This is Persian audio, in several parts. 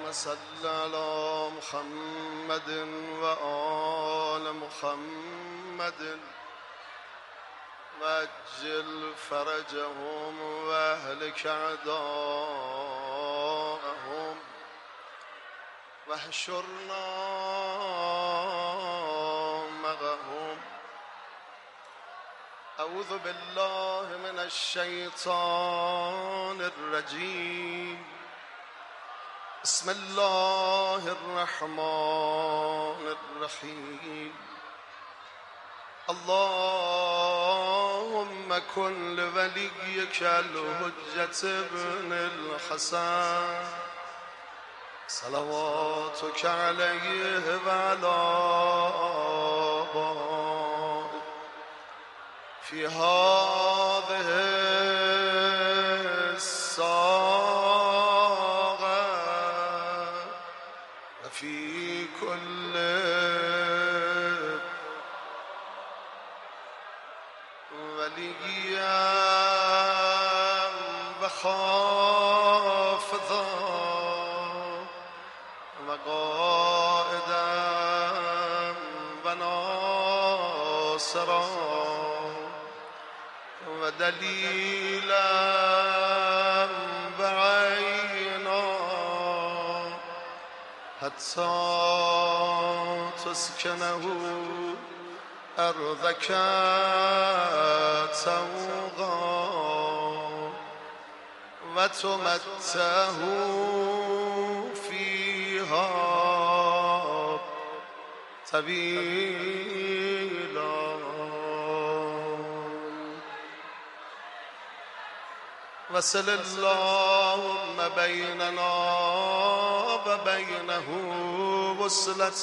صل على محمد وآل محمد وعجل فرجهم واهلك أعداءهم واحشرنا معهم. أعوذ بالله من الشيطان الرجيم. بسم الله الرحمن الرحيم. اللهم كن لوليك الحجة ابن الحسن صلواتك عليه وعلى آبائه في هذه الساعة وفي كل وليا وخافضا وقائدا وناصرا ودليلا وعينا حتى تسكنه أرضك توغا وتمته فيها طويلا. وصل اللهم بيننا وبينه وصلة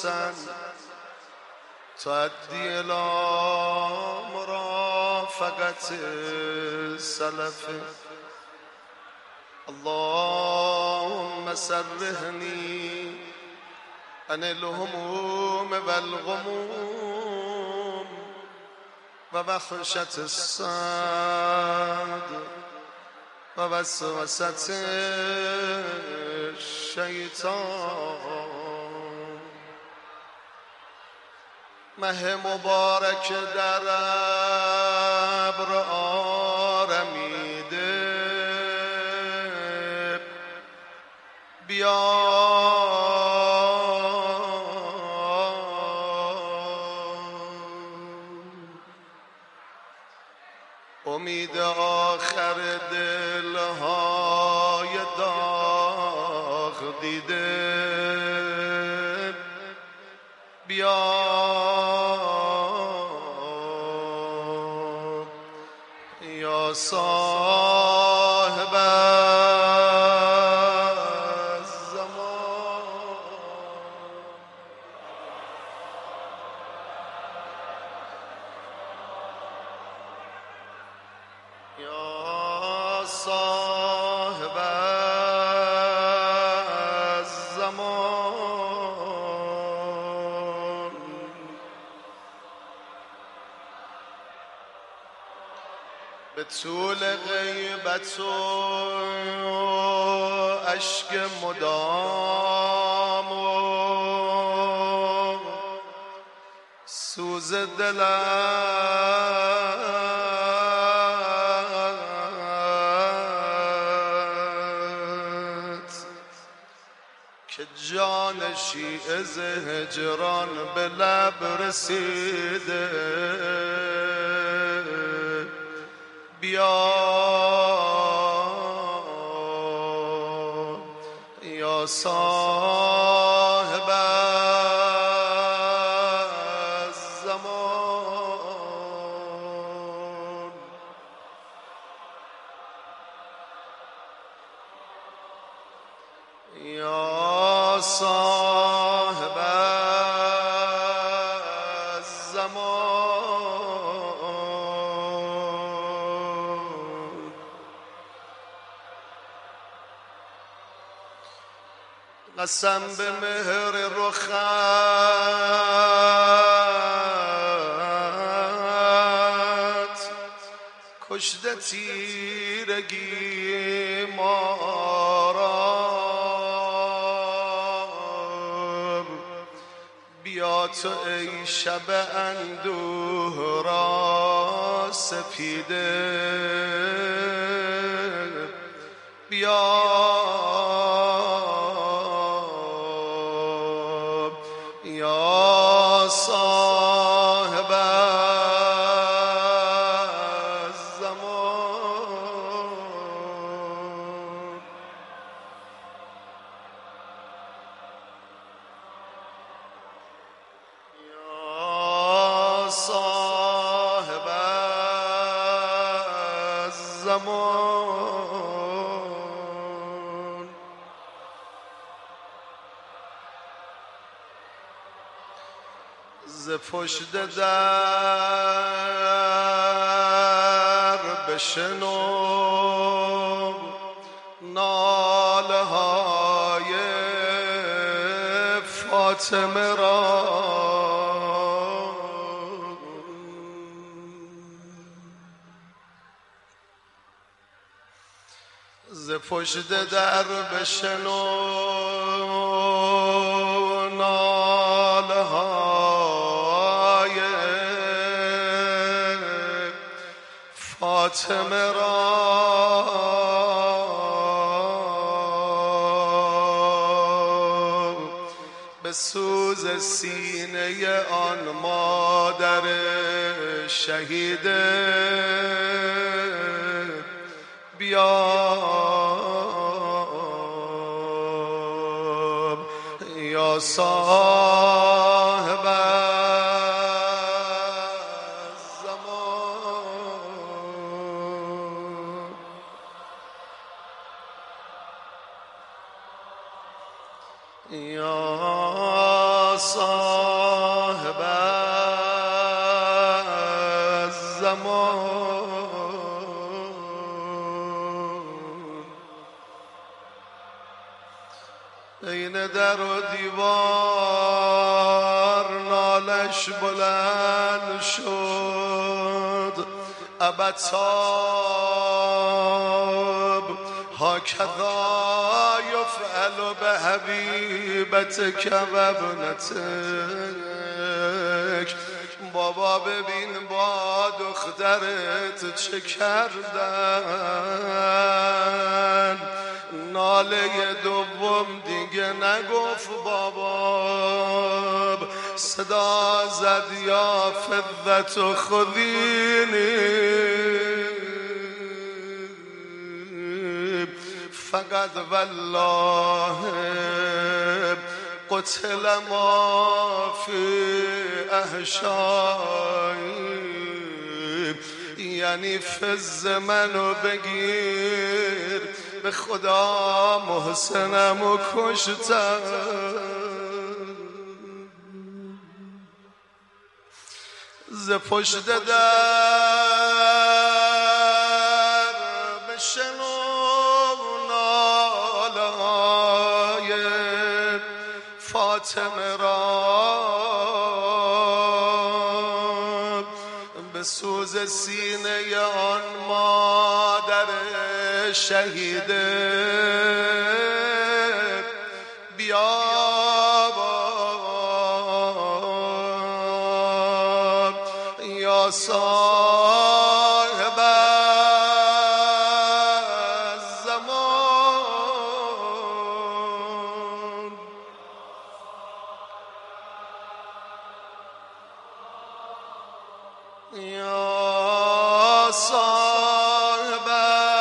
تؤدي إلى مرافقة السلف. اللهم سرهني عن الهموم والغموم ووخشة الصدر ووسوسة الشيطان. ماه مبارک در ابر آرمیده بیا امید آخر دلهای داغ دیده بیا یا صاحب الزمان. یا صاحب الزمان. به طول غیبت و اشک مدام و سوز دلت که جان شیعه ز هجران به لب رسیده بیا یا صاحب الزمان. یا صاحب الزمان. قسم به مهر رخت کشته تیرگی ما را بیا تو ای شب اندوه را سپیده، بیا یا صاحب الزمان. یا صاحب الزمان. ز پشت در بشنو ناله های فاطمه را، ز پشت در بشنو ناله های فاطمه را، به سوز سینه آن مادر شهیده بیا یا صاحب الزمان. یا صاحب الزمان. بین در و دیوار نالش بلند شد، ابتاب هاکذا یفعل به حبیبتک و ابنتک. بابا ببین با دخترت چه کردن. ناله دوم دیگه نگفت بابا، صدا زد یا فضت و خذینی، فقط والله قتل ما فی احشایی. یعنی فز منو بگیر، به خدا محسنمو کشتم. ز پشت در بشنو ناله های فاطمه را، به سوز سینه آن مادر شهیده بیا یا صاحب الزمان. یا صاحب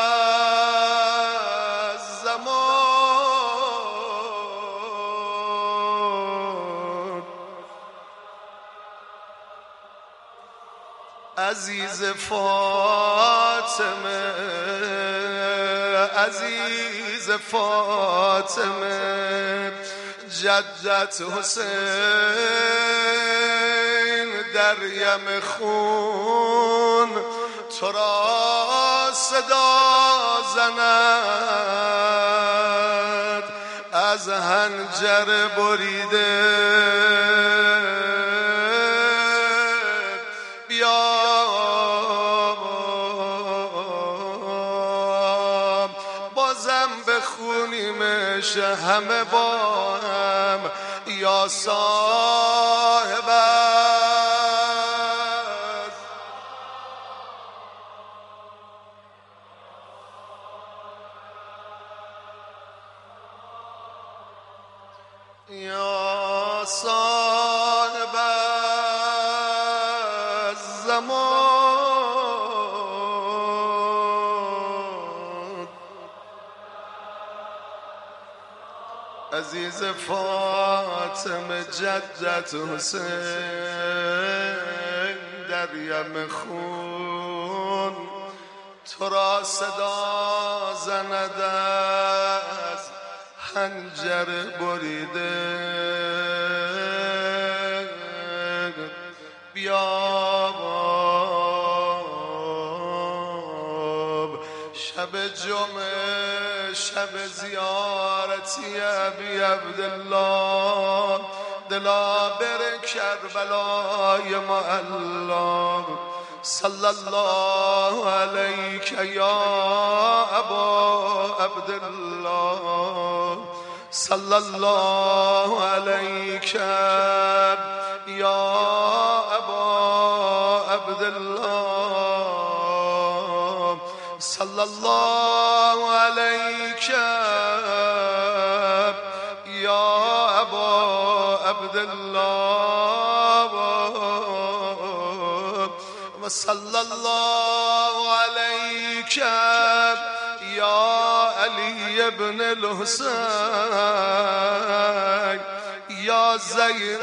الزمان. عزیز فاطمه، عزیز فاطمه، جدت حسین در یم خون تو را صدا زند، از حنجر بریده بیا بازم بخونیم بشه همه با هم یا صاحب یا صاحب الزمان عزیز فاطمه جدت حسین در یم خون تو را صدا زند از خنجر بریده بیاب شب جمعه شب زیارتی ابی عبدالله دلا بر کربلای معلا صلی الله علیک یا ابا عبدالله صلی الله علیک یا ابا عبدالله صلی الله علیک یا ابا عبدالله و صلی الله علیک یا علی ابن الحسین یا زین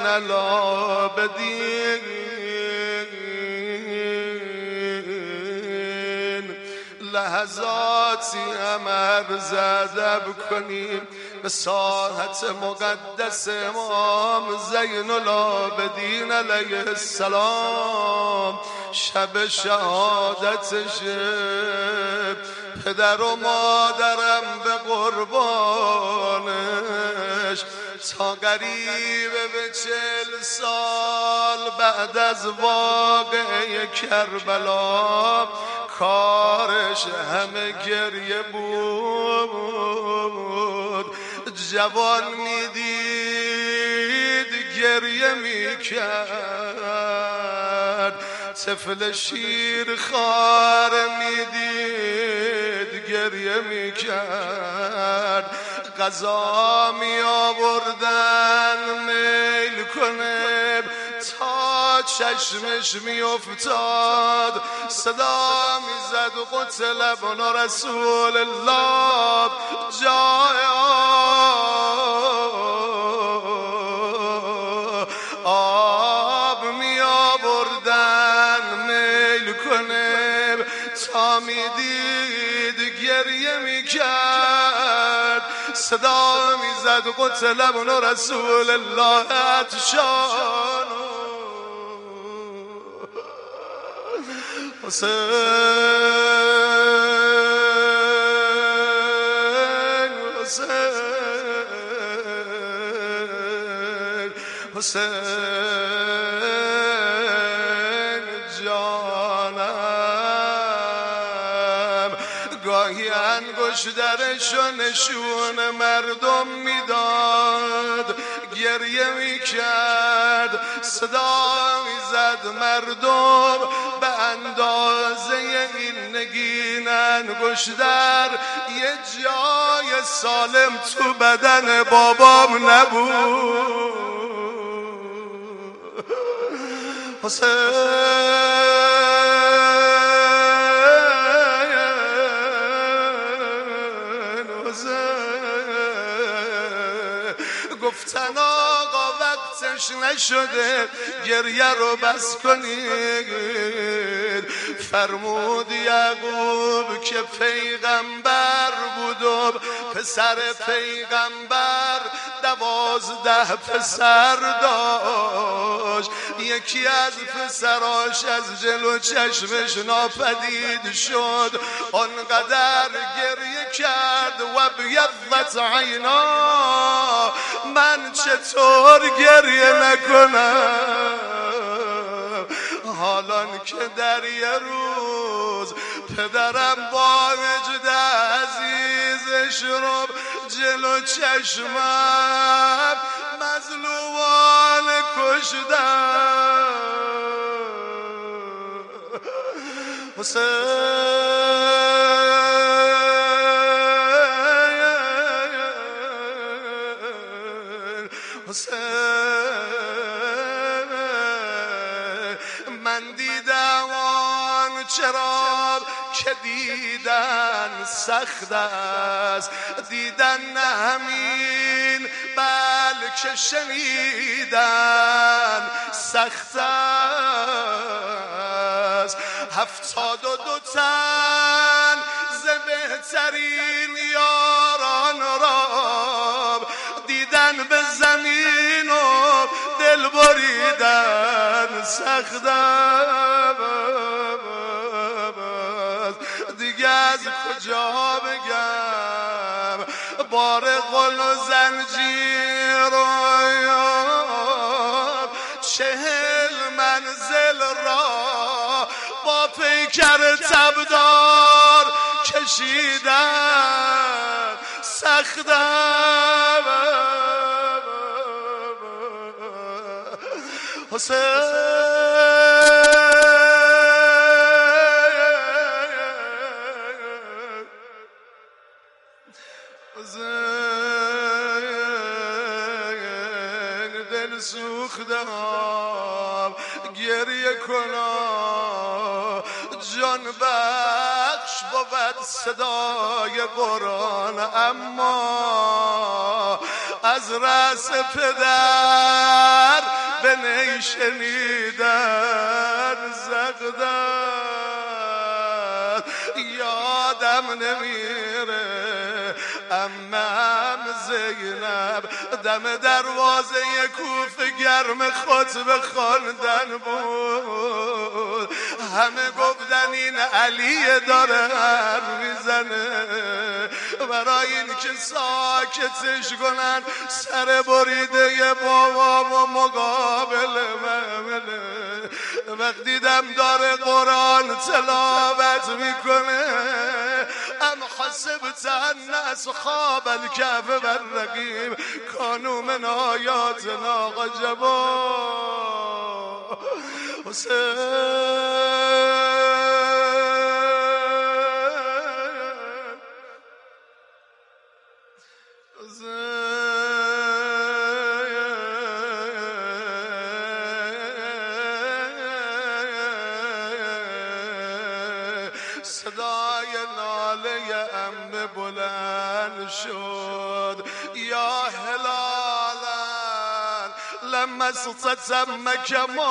العابدین لحظاتی هم عرض ادب کنیم به ساحت مقدس امام زین العابدین علیه السلام شب شهادتشه پدر و مادرم به قربانش تا قریبه به 40 سال بعد از واقعه کربلا کارش همه گریه بود جوان میدید گریه میکرد طفل شیر خار میدید گریه میکرد غذا می آوردن میل کنه تا چشمش می افتاد صدا می زد قتل ابن رسول الله جای آب می آوردن میل کنه تا می دید گریه می کرد صدا می زد قتل ابن رسول الله عطشان حسین حسین جانم گاهی انگشترش و نشون مردم میداد گریه میکرد صدا میزد مردم به اندازه این نگین انگشتر یه جای سالم تو بدن بابام نبود گفتن آقا وقتش نشده گریه رو بس کنید فرمود یعقوب که پیغمبر بود و پسر پیغمبر 12 پسر داشت یکی از پسراش از جلو چشمش ناپدید شد آنقدر گریه کرد و بیضت عینا من چطور گریه نکنم حالان که در یه روز پدرم با وجد عزیزش رو جلو چشمم مظلومان کشدن حسین من دیدم آن چرا که دیدن سخت است دیدن نه همین بلکه شنیدن سخت است 72 تن ز بهترین یاران را دیدن به زمین و دل بریدن سخت است دیگه از کجا بگم بار قل و زنجیر و 40 منزل را با پیکر تبدار کشیدن سخت دل سوختم گریه کنم جان بخش بود صدای قرآن اما از رأس پدر به نی شنیدن زغدن یادم نمیره امم زینب دم دروازه کوفه گرم خطبه خواندن بود همه گفتن این علی داره حرف میزنه برای این که ساکتش کنن سر بریده بابام و مقابل ممنه وقتی دیدم داره قرآن تلاوت میکنه ام حسبت ان اصحاب الكهف والرقیم کانوا من آیاتنا عجبا صدای ناله عمه بلند شد یا هلالا لما استتم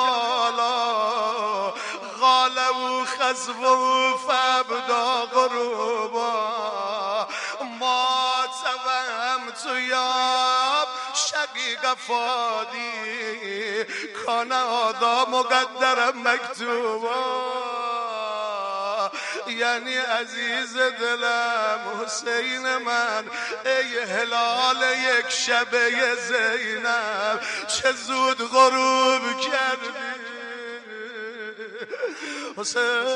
کمالا غالوا خزفه فابدا غروبا ما توهمت یا شقیق فادی کان هذا مقدر مکتوبا یعنی عزیز دلم حسین من ای هلال یک شبه زینب چه زود غروب کردی حسین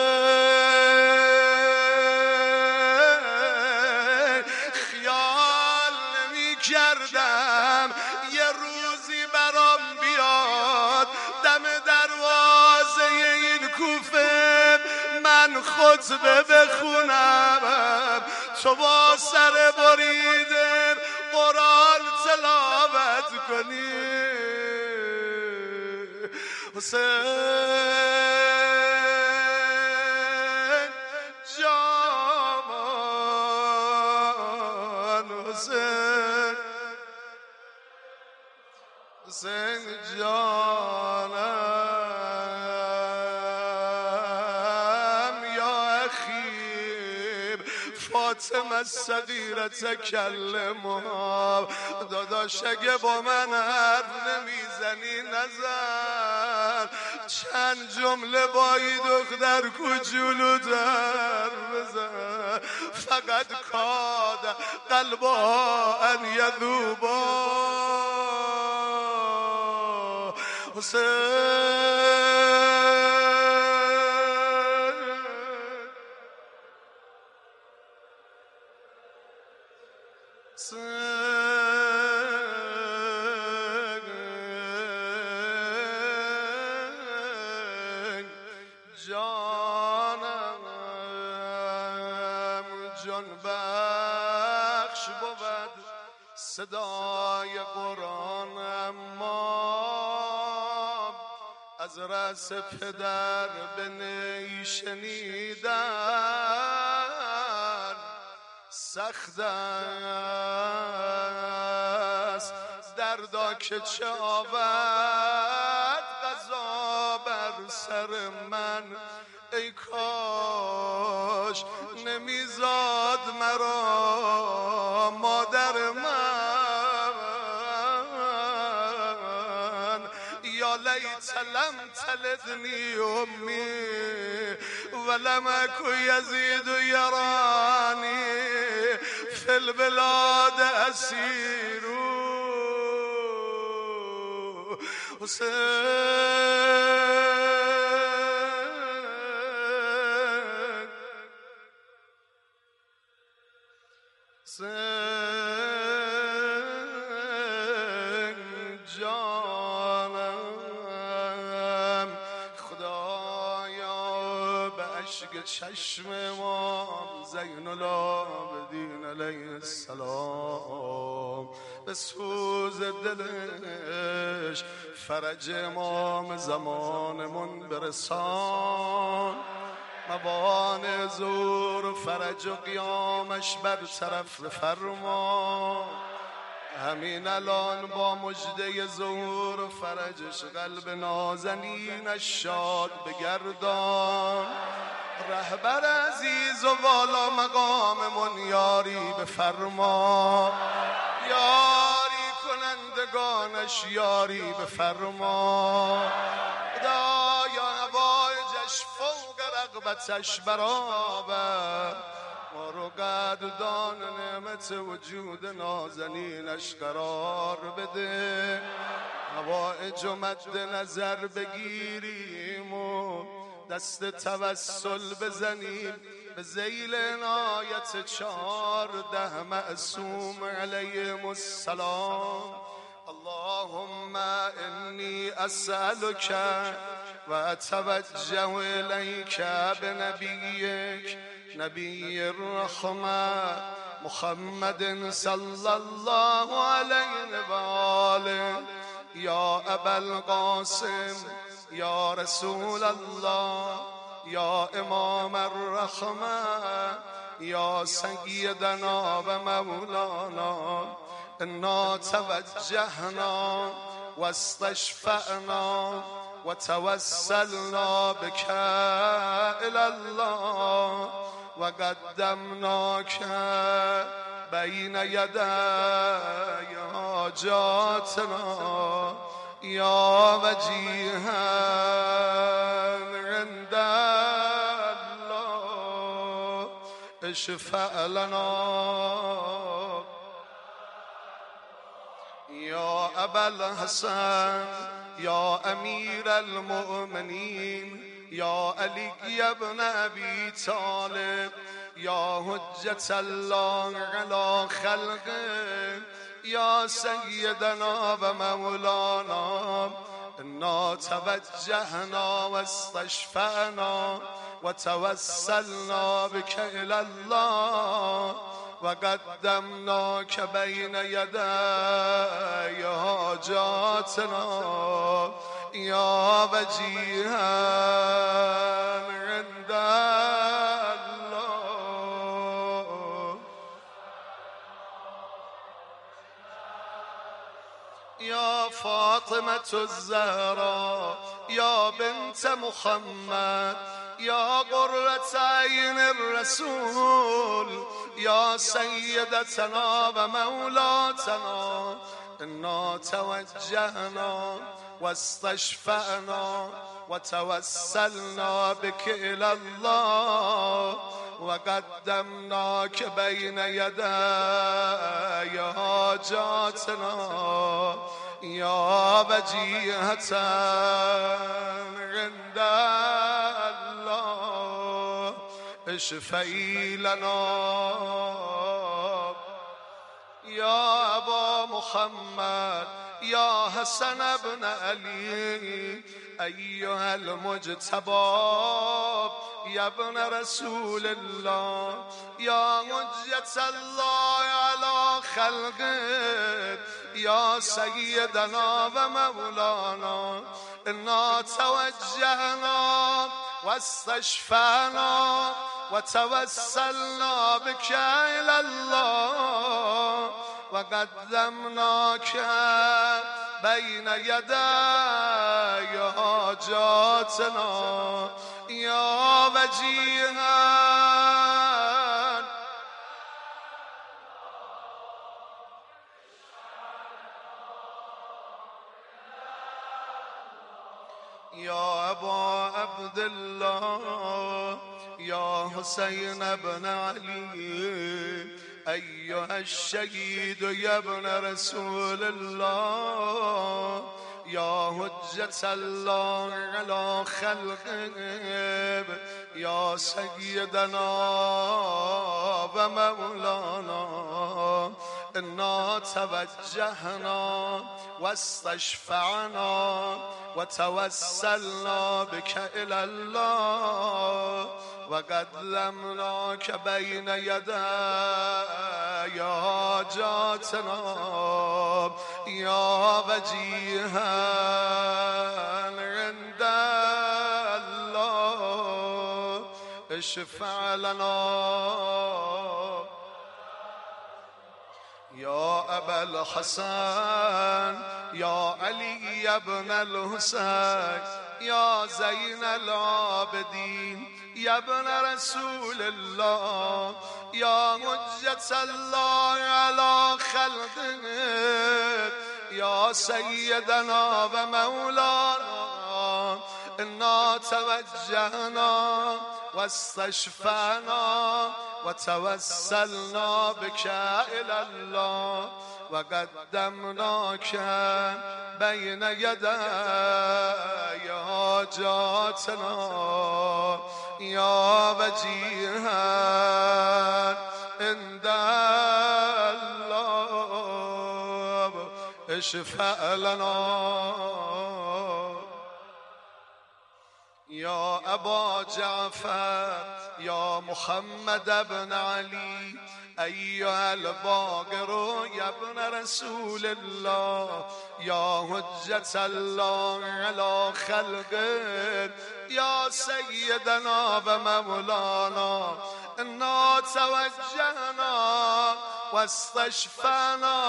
خیال نمی کردم یه روزی برام بیاد دم دروازه این کوفه من خطبه بخونم تو با سر بریده قرآن تلاوت کنی حسین جان حسین جانم یا اخی فاطمه الصغیره تکلما داداش اگه با من حرف نمیزنی نزن چند جمله با این دختر کوچولو در بزن فقط کاد قلبا ان یذوبا جان بخش بود صدای قرآن، اما از رأس پدر به نی شنیدن سخت است. دردا که چه آورد قضا بر سر من، ای کاش نمیزاد مرا مادر من. یا لیت لم تلدنی امی ولم اکو یزید یرانی فی البلاد اسیر. جانم خدایا به اشک چشم امام زین العابدین علیه السلام، به سوز دلش فرج امام زمانمون برسان. موان زور و فرج و قیامش برطرف فرما. همین الان با مژده ظهور و فرجش قلب نازنینش شاد بگردان. رهبر عزیز و والا مقاممون یاری بفرما، یاری کنندگانش یاری بفرما. خدایا هوایجش فوق رغبتش برآور، ما رو قدردان نعمت وجود نازنینش قرار بده. هوایج و مد نظر بگیریم و دست توسل بزنیم به ذیل عنایت 14 معصوم علیهم السلام. اللهم انی اسألک و اتوجه الیک بنبیک نبی الرحمه محمد صلی الله علیه و آله. یا ابا القاسم یا رسول الله یا امام الرحمه یا سیدنا و مولانا، انا توجهنا و استشفعنا و توسلنا بک الی الله و قدمناک بین یدی حاجاتنا یا وجیها عند الله اشفع لنا. یا ابا الحسن یا امیر المؤمنین یا علی ابن ابی طالب یا حجت الله علی خلقه یا سیدنا و مولانا، انا توجهنا و استشفعنا و توسلنا بک الی الله و قدمناک بین یدی حاجاتنا یا وجیها عند الله. یا فاطمة الزهراء یا بنت محمد یا قرة عین الرسول یا سیدتنا و مولاتنا، انا توجهنا و استشفعنا و توسلنا بک الی الله و قدمناک بین یدی حاجاتنا یا وجیهة عند الله اشفعی لنا. يا أبا محمد يا حسن بن علي أيها المجتبى يا ابن رسول الله يا حجة الله على خلقه يا سيدنا ومولانا إنا توجهنا واستشفعنا وتوسلنا بك إلى الله وقدمناك بين يدي حاجاتنا يا وجيها يا أبا عبد الله يا حسين بن علي أيها الشهيد يا ابن رسول الله يا حجة الله على خلقه يا سيدنا ومولانا إنا توجهنا واستشفعنا وتوسلنا بك إلى الله وقدمناك بين يدي حاجاتنا يا وجيها عند الله اشفع لنا يا أبا الحسن يا علي يا ابن الحسين يا زين العابدين يا ابن رسول الله يا حجة الله على خلقه يا سيدنا ومولانا إنا توجهنا واستشفعنا وتوسلنا بك إلى الله وقدمناك بين يدي حاجاتنا يا وجيها عند الله اشفع لنا يا أبا جعفر يا محمد بن علي أيها الباقر يا ابن رسول الله يا حجة الله على خلقه يا سيدنا ومولانا إنا توجهنا واستشفعنا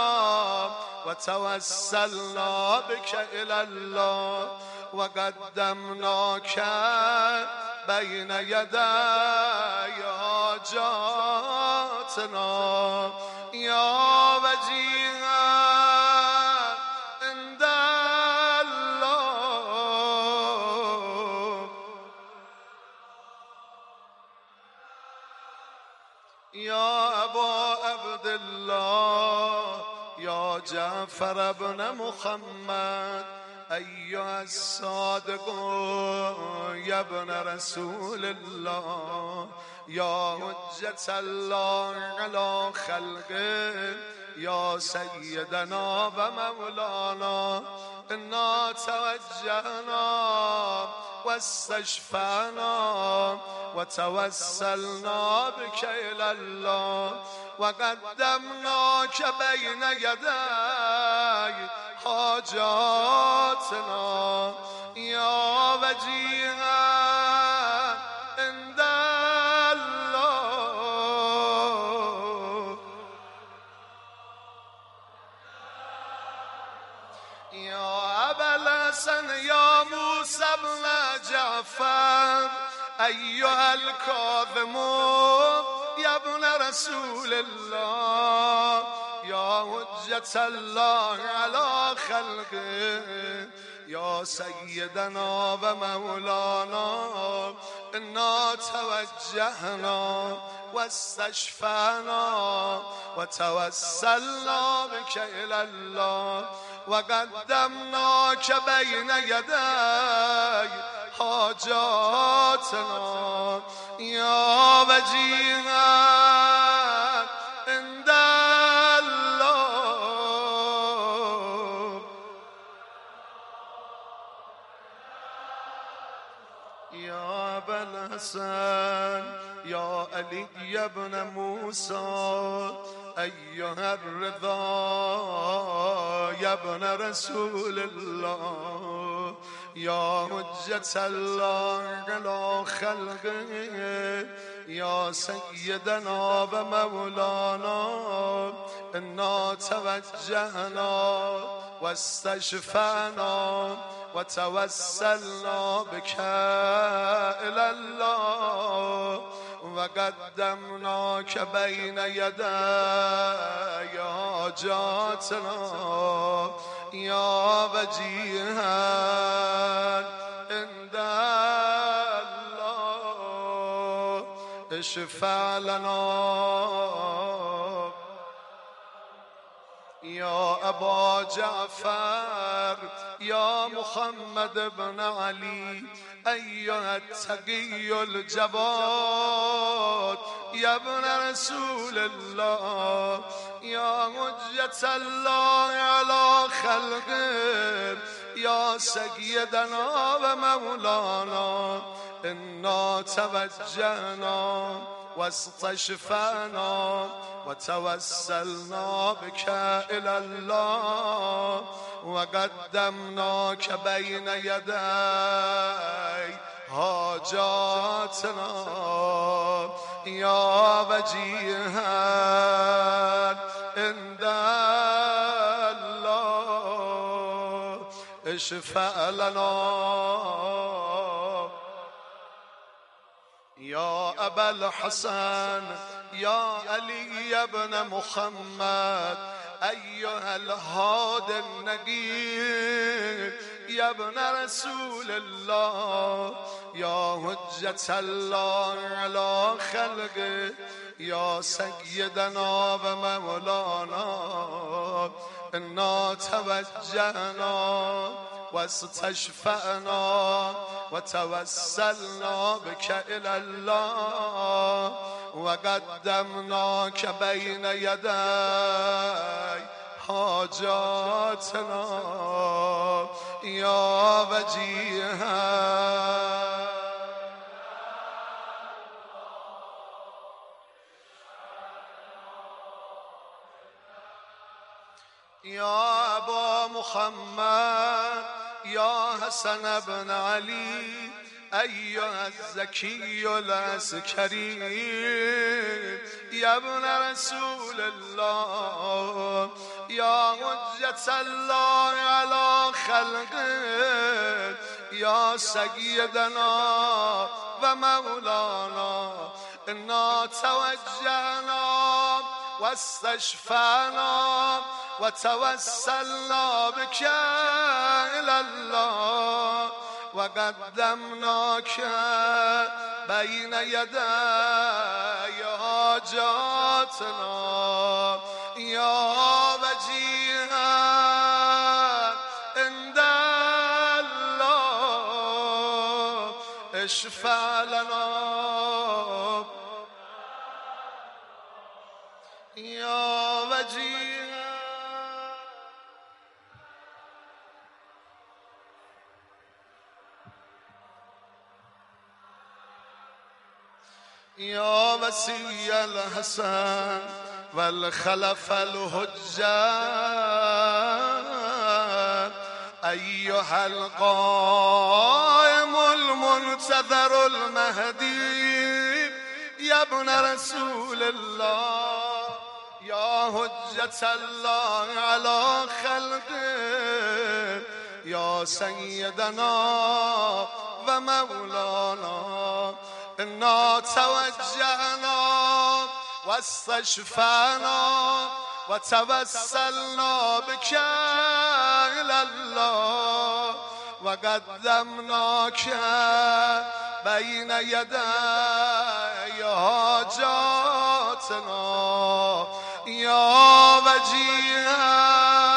وتوسلنا بك إلى الله وقدمناك بين يدي حاجاتنا يا وجيها عند الله يا أبا عبد الله يا جعفر بن محمد أيها الصادق يا ابن رسول الله يا حجة الله على خلقه يا سيدنا ومولانا إنا توجهنا واستشفعنا وتوسلنا بك إلى الله وقدمناك بين يدي حاجاتنا يا وجيها عند الله يا أبا الحسن يا موسى بن جعفر أيها الكاظم يا ابن رسول الله يا حجة الله على خلقه يا سيدنا ومولانا إنا توجهنا واستشفعنا وتوسلنا بك إلى الله وقدمناك بين يدي حاجاتنا يا وجيها عند الله يا أبا الحسن يا علي بن موسى أيها الرضا يا ابن رسول الله يا حجة الله على خلقه يا سيدنا ومولانا إنا توجهنا واستشفعنا وتوسلنا بك إلى الله وقدمناك بين يدي حاجاتنا يا وجيها عند الله اشفع لنا يا أبا جعفر يا محمد بن علي أيها التقي الجواد يا ابن رسول الله يا حجة الله على خلقه يا سيدنا ومولانا إنا توجهنا واستشفعنا وتوسلنا بك إلى الله وقدمناك بين يدي حاجاتنا يا وجيها عند الله اشفع لنا يا أبا الحسن يا علي بن محمد أيها الهادي النقي يا ابن رسول الله يا حجة الله على خلقه يا سيدنا ومولانا إنا توجهنا واستشفعنا وتوسلنا بك إلى الله وقدمناك بين يدي حاجاتنا يا وجيها يا أبا محمد يا حسن بن علي أيها الزكي العسكري يا ابن رسول الله يا حجة الله على خلقه يا سيدنا ومولانا إنا توجهنا واستشفعنا وتوسلنا بك إلى الله وقدمناك بين يدي حاجاتنا يا وجيها عند الله اشفع لنا يا وجيها يا وسي الحسن والخلف الحجة أيها القائم المنتظر المهدي يا ابن رسول الله يا حجة الله على خلقه يا سيدنا ومولانا إنا توجهنا واستشفعنا وتوسلنا بك إلى الله وقدمناك بين يدي حاجاتنا يا وجيها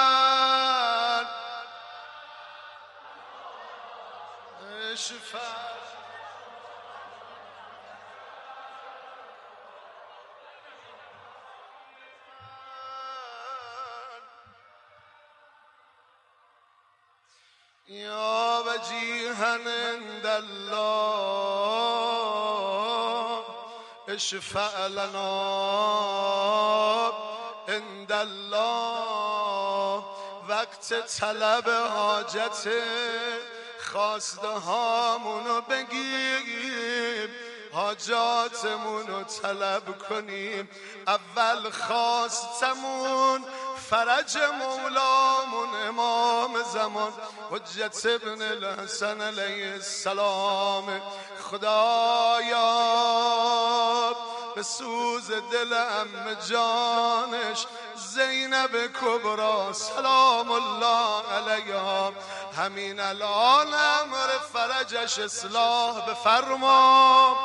اشفع يا وجيها عند الله اشفع لنا عند الله. وقت طلب حاجت خواسته هامونو بگیم، حاجاتمونو طلب کنیم. اول خواستمون فرج مولامون امام زمان حجت ابن الحسن علیه السلام. خدایا به سوز دل عم جانش زینب کبرا سلام الله علیها همین الان امر فرجش اصلاح بفرما.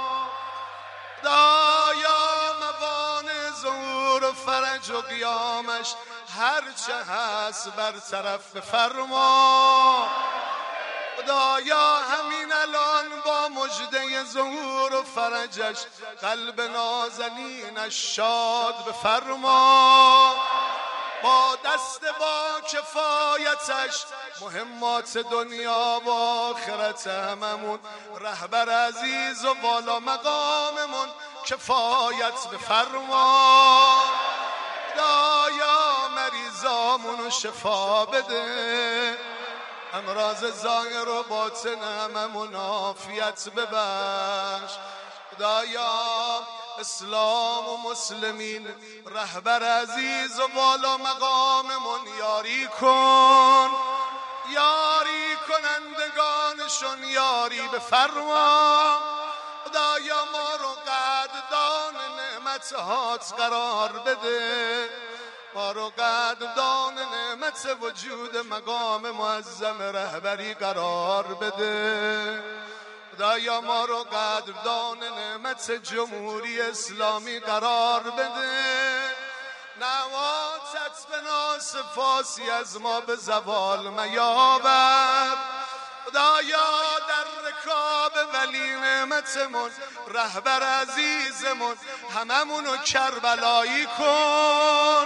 خدایا موانع ظهور و فرج و قیامش هرچه هست برطرف بفرما. خدایا همین الان با مژده ظهور و فرجش قلب نازنینش شاد بفرما. با دست با کفایتش مهمات دنیا و آخرت هممون رهبر عزیز و والا مقاممون کفایت بفرما. خدایا مریضامونو شفا بده، امراض ظاهر و باطن هممون عافیت ببخش. خدایا اسلام و مسلمین رهبر عزیز و والا مقاممون یاری کن، یاری کنندگانشون یاری بفرما. خدایا ما رو قدردان نعمتهات قرار بده، ما رو قدردان نعمت وجود مقام معظم رهبری قرار بده. خدایا ما رو قدردان نعمت جمهوری اسلامی قرار بده. نواتت به ناس فاسی از ما به زوال میابد. خدایا در رکاب ولی نعمتمون رهبر عزیزمون هممونو کربلایی کن.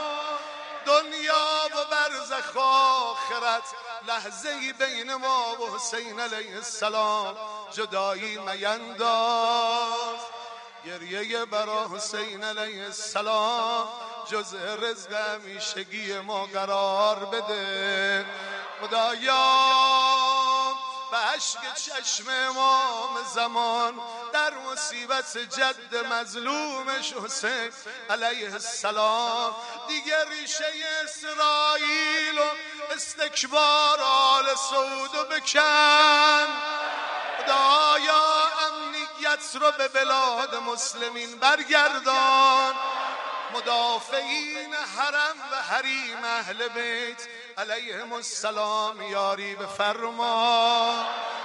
دنیا و برزخ آخرت لحظه‌ای بین ما و حسین علیه السلام جدایی مینداز. گریه برا حسین علیه السلام جز رزق همیشگی ما قرار بده. خدایا به اشک چشم امام زمان در مصیبت جد مظلومش حسین علیه السلام دیگر ریشه اسرائیل و استکبار آل سعودو بکن. خدایا امنیت رو به بلاد مسلمین برگردان. مدافعین حرم و حریم اهل بیت علیهم السلام یاری بفرما.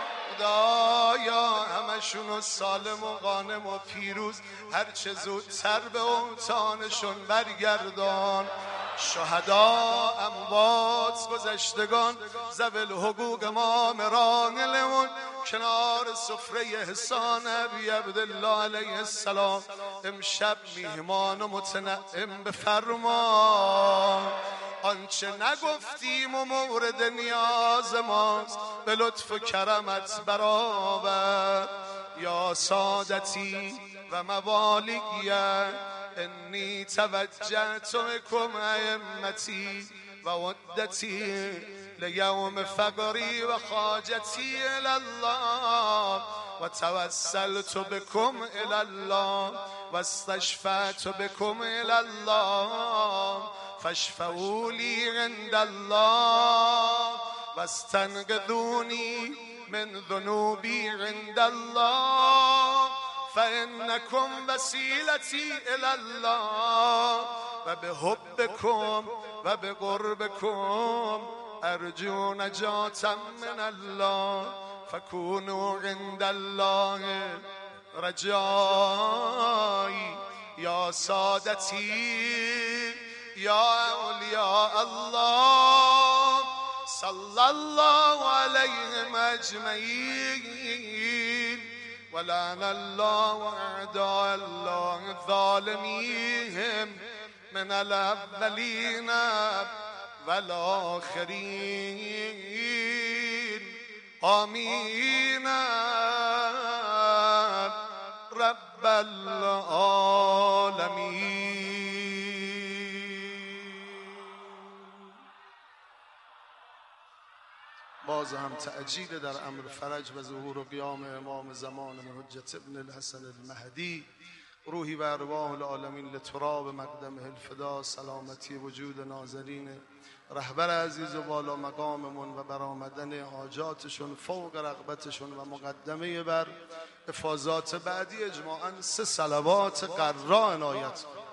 خدایا همشونو سالم و غانم و پیروز هرچه زودتر به اوطانشون برگردان. شهدا، اموات، گذشتگان، ذوی الحقوق مامران لمون کنار سفره احسان ابی عبدالله علیه السلام امشب میهمان و متنعم بفرما. آنچه نگفتیم و مورد نیاز ماست به لطف و کرمت برآور. یا سادتی و موالیه انی توجهت بکم ائمتی و ودتی لیوم فقری و حاجتی الله و توسلت بکم الله و استشفعت بکم الله فاشفعوا لی عند الله و استنقذونی من ذنوبی عند الله فإنكم وسيلتي إلى الله و بحبكم و بقربكم أرجو نجاة من الله فكونوا عند الله رجائي. یا سادتی یا اولیاء الله صلی الله علیهم اجمعین ولعن الله اعداء الله الظالمین من الاولین والآخرین آمین. رب العالمین. باز هم تعجیل در امر فرج و ظهور و قیام امام زمان حجت ابن الحسن المهدی. روحی و ارواح العالمین لتراب مقدمه الفدا. سلامتی وجود ناظرین رهبر عزیز و بالا مقاممون و برآمدن حاجاتشون فوق رغبتشون و مقدمه بر افاضات بعدی. اجماعاً 3 صلوات قرا عنایت